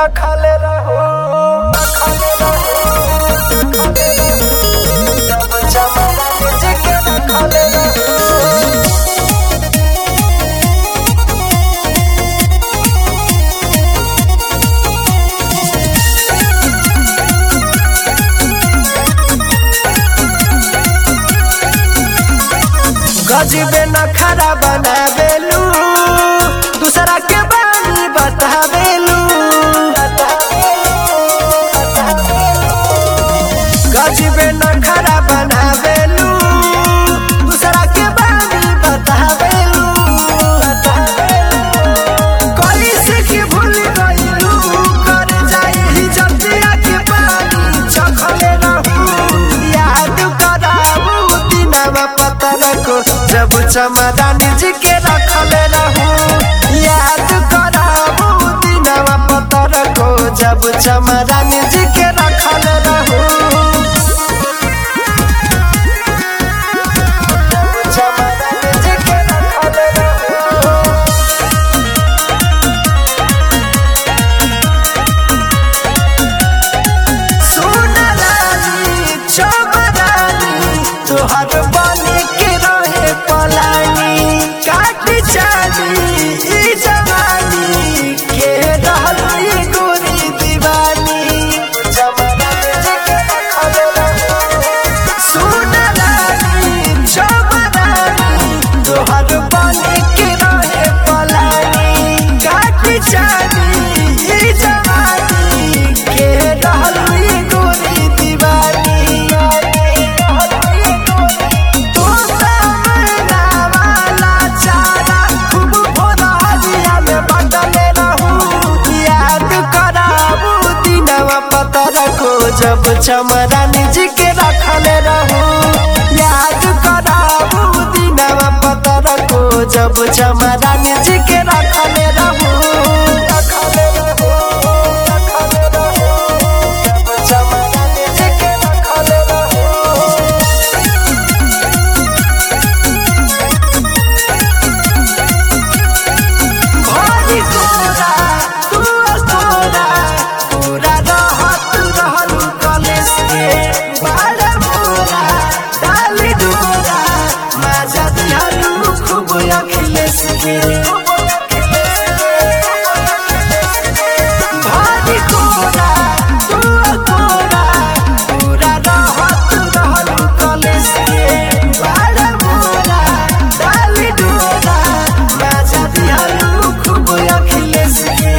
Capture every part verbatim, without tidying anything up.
रखले रहो रखले रहो जब चमरान जी के रखले रहो। गजबे नखरा बनावेलू दूसरा के बानी बतावेलू गजबे नखरा बनावेलू दूसरा के बानी बतावेलू कोई से की भूल गईलू कर जाई जतिया के पानी चखले रहू याद कराऊ दिनवा पतर को जब चमरान जी के रखले रहू याद कराऊ दिनवा पतर को जब चमरान जी के रखले रहू। चमरान जी के रखले रहू सोना रानी चमरानी तोहर बने के रहे पलानी काट जानी ई जवानी के रहली गोरी दीवानी चमरान जी के रखले रहू सोना रानी चमरानी तोहर बने के रहे पलानी काट जानी ई जवानी के रहली गोरी दीवानी जब चमरान जी के रखले रहू याद कराऊ दिनवा पतर को जब चमरान जी के रखले रहू रखले रहू रखले रहू जब चमरान जी के रखले रहू। भरी तोरा तू तोरा पूरा रहत रहलू कलेस के बाड़ा मोरा डाली डोरा माजा दिहलू खूब अखिलेश के भरी तोरा तू तोरा पूरा रहत रहलू कलेस के बाड़ा मोरा डाली डोरा माजा दिहलू खूब अखिलेश के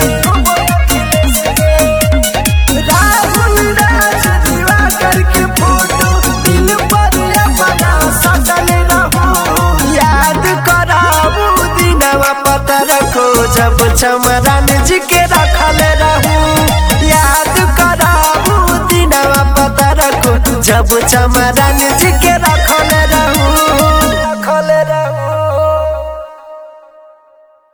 राहुल राज दीवा करके फोटो दिल पर अपना सटल रहू याद कराऊ दिनवा पतर को जब चमरान जी के रखले रहू याद कराऊ दिनवा पतर को जब चमरान जी के रख